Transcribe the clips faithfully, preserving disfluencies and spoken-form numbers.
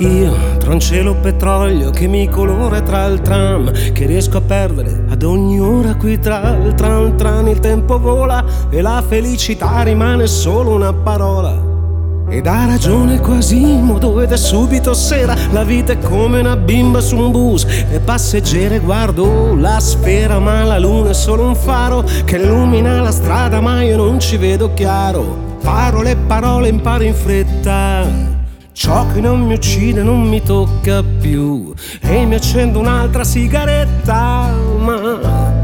Io, tra un cielo e petrolio che mi colora tra il tram, che riesco a perdere ad ogni ora qui tra il tram tram. Il tempo vola e la felicità rimane solo una parola. Ed ha ragione Quasimodo ed è subito sera. La vita è come una bimba su un bus e passeggere. Guardo la sfera ma la luna è solo un faro che illumina la strada, ma io non ci vedo chiaro. Parole, parole, imparo in fretta. Ciò che non mi uccide non mi tocca più e mi accendo un'altra sigaretta, ma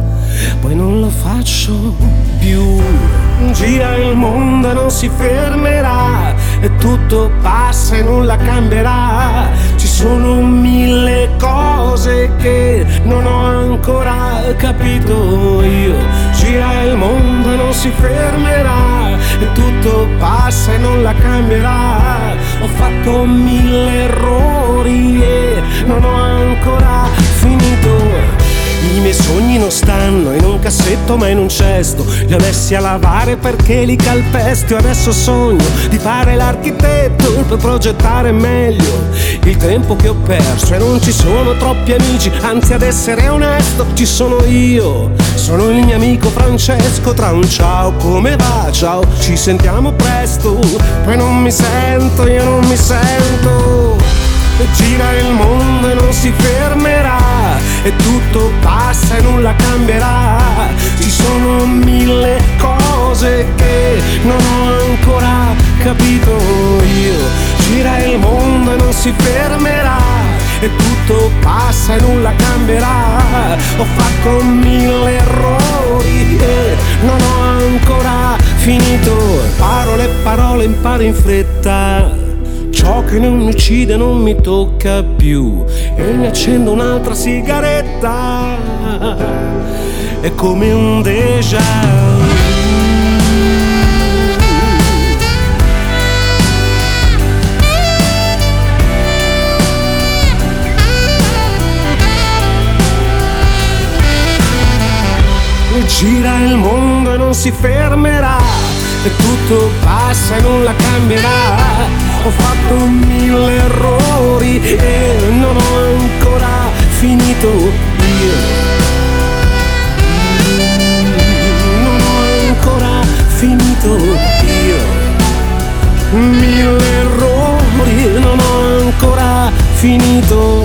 poi non lo faccio più. Gira il mondo e non si fermerà e tutto passa e nulla cambierà. Ci sono mille cose che non ho ancora capito io. Gira il mondo e non si fermerà e tutto passa e non la cambierà. Ho fatto mille errori e non ho ancora finito. I miei sogni non stanno in un cassetto ma in un cesto. Li ho messi a lavare perché li calpesto. E adesso sogno di fare l'architetto per progettare meglio il tempo che ho perso. E non ci sono troppi amici, anzi ad essere onesto ci sono io. Sono il mio amico Francesco. Tra un ciao, come va? Ciao, ci sentiamo presto. Poi non mi sento, io non mi sento. Gira il mondo e non si fermerà e tutto passa e nulla cambierà. Ci sono mille cose che non ho ancora capito io. Gira il mondo e non si fermerà e tutto passa e nulla cambierà. Ho fatto mille errori e non ho ancora finito. Parole, parole, imparo in fretta. Ciò che non mi uccide non mi tocca più e mi accendo un'altra sigaretta. È come un déjà vu. Gira il mondo e non si fermerà e tutto passa e nulla cambierà. Ho fatto mille errori e non ho ancora finito io. Non ho ancora finito io. Mille errori, non ho ancora finito